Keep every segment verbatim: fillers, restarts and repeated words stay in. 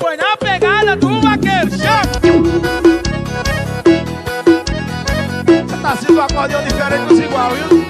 Foi na pegada do vaqueiro. Você tá sendo um acordeão diferente dos igual, viu?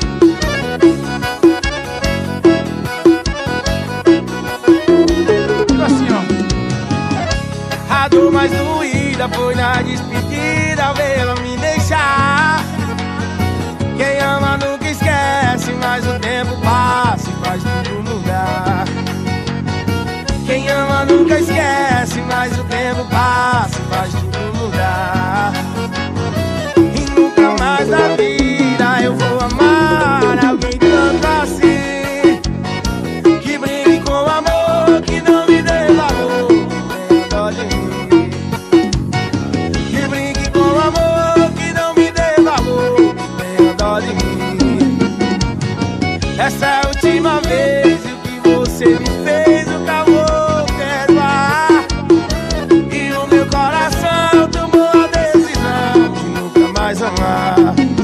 Tipo assim, ó. A dor mais doída foi na despedida, ver ela me deixar. Quem ama nunca esquece, mas o tempo passa e faz tudo mudar. Quem ama nunca esquece, mas o tempo passa e faz tudo mudar. E nunca mais na vida eu vou amar alguém tanto assim, que brinque com amor, que não me dê valor, tenha dó de mim. Que brinque com amor, que não me dê valor, tenha dó de mim. Essa é a última vez, e o que você me fez eu nunca vou perdoar. E o meu coração tomou a decisão de nunca mais amar.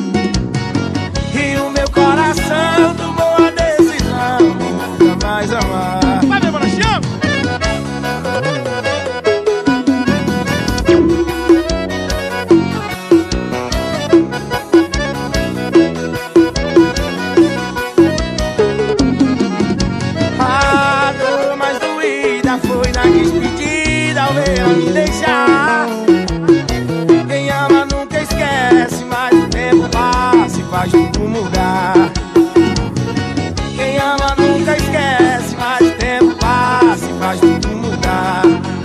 E o meu coração tomou a decisão de nunca mais amar. Vai, meu mano, chama! A dor mais doída foi na despedida, ao ver ela me deixar. Quem ama nunca esquece, mas o tempo passa e faz tudo mudar. Quem ama nunca esquece, mas o tempo passa e faz tudo mudar.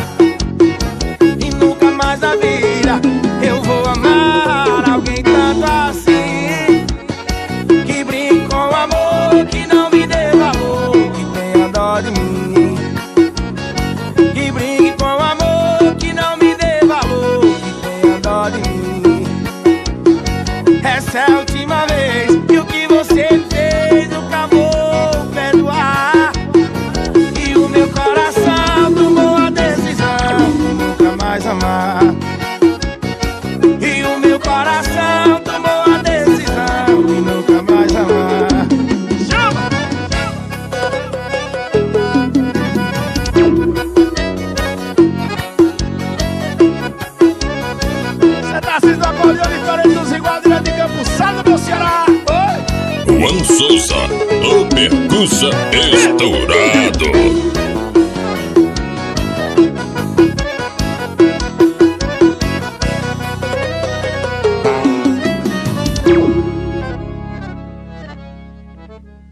E nunca mais na vida eu vou amar alguém tanto assim, que brinque com amor, que não me dê valor, que tenha dó de mim. Que brinque com amor, que não me dê valor, que tenha dó de mim. Essa é a última vez, e o que você fez nunca vou perdoar. E o meu coração tomou a decisão de nunca mais amar. E o meu coração tomou a decisão de nunca mais amar. Chama! Você tá sendo um acordeão diferente dos igual, direto de Campo Sado, meu Ceará. Oi! Juan Souza, o percussa estourado.